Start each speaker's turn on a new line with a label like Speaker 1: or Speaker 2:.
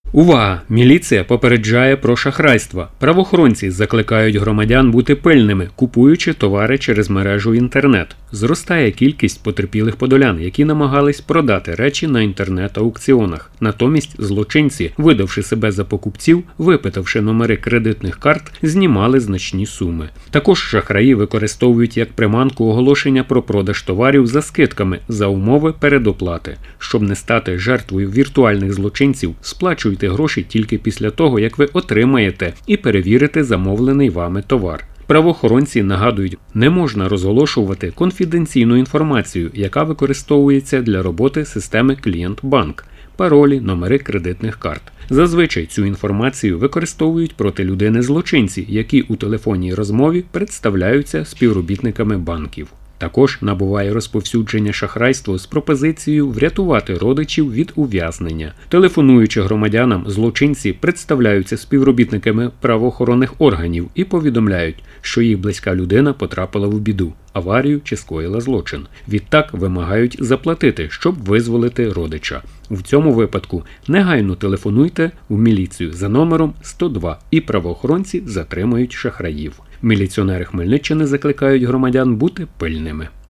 Speaker 1: Увага! Міліція попереджає про шахрайство. Правоохоронці закликають громадян бути пильними, купуючи товари через мережу інтернет. Зростає кількість потерпілих подолян, які намагались продати речі на інтернет-аукціонах. Натомість злочинці, видавши себе за покупців, випитавши номери кредитних карт, знімали значні суми. Також шахраї використовують як приманку оголошення про продаж товарів за скидками за умови передоплати. Щоб не стати жертвою віртуальних злочинців, сплачуйте гроші тільки після того, як ви отримаєте і перевірите замовлений вами товар. Правоохоронці нагадують, не можна розголошувати конфіденційну інформацію, яка використовується для роботи системи клієнт-банк, паролі, номери кредитних карт. Зазвичай цю інформацію використовують проти людини злочинці, які у телефонній розмові представляються співробітниками банків. Також набуває розповсюдження шахрайство з пропозицією врятувати родичів від ув'язнення. Телефонуючи громадянам, злочинці представляються співробітниками правоохоронних органів і повідомляють, що їх близька людина потрапила в біду, аварію чи скоїла злочин. Відтак вимагають заплатити, щоб визволити родича. В цьому випадку негайно телефонуйте в міліцію за номером 102 і правоохоронці затримають шахраїв. Міліціонери Хмельниччини закликають громадян бути пильними.